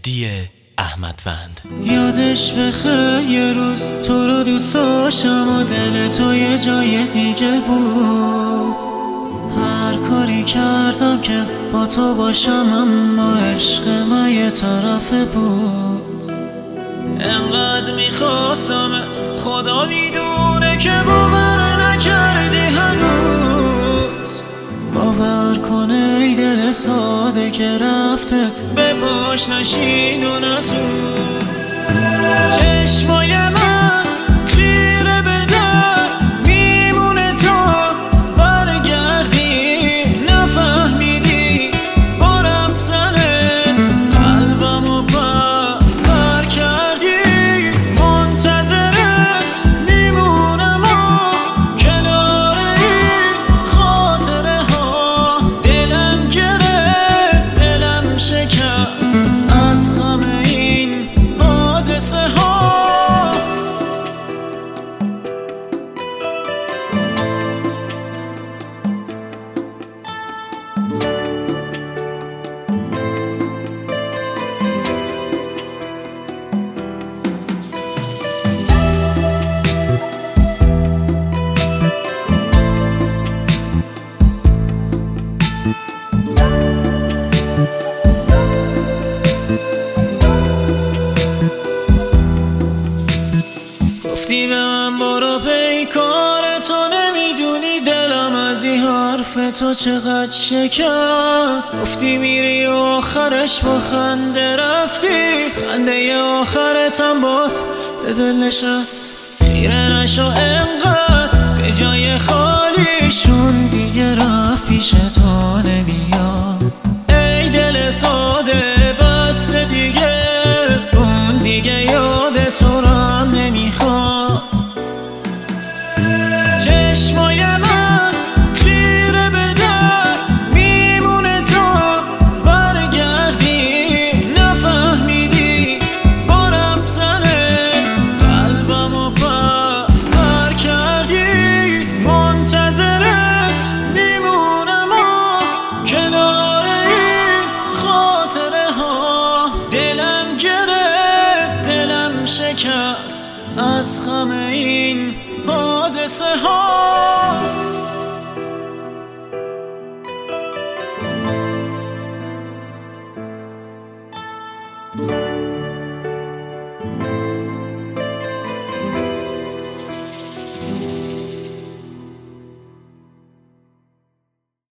دی احمدوند. یادش بخیر یه روز تو رو دوست داشتم و دل تو یه جای دیگه بود. هر کاری کردم که با تو باشم اما عشق من یه طرفه بود. انقدر میخواستمت خدا میدونه که باور نکردی هنوز. باور کن ای دل ساده که رفته به پاش نشین و نسود. چشمای من خیره به در میمونه تا برگردی. نفهمیدی با رفتنت قلبمو پر کردی. منتظرت میمونم و کنار این خاطره ها. دلم گرفت دلم شکست از غم این حادثه ها. گفتی به من برو پیکار تو، نمیدونی دلم از این حرف تو چقدر شکست. گفتی میری و آخرش با خنده رفتی، خنده آخرتم باز به دل نشست. خیره نشو انقدر به جای خالیشون دیگه رفت پیش تو نمیاد. ای دل ساده بس دیگه اون دیگه یاد تو را نمیخواد. چشمای من خیره به در میمونه تا برگردی. نفهمیدی با رفتنت قلبمو پر کردی. منتظرت میمونم و کنار این خاطره ها. دلم گرفت دلم شکست از غم این حادثه ها.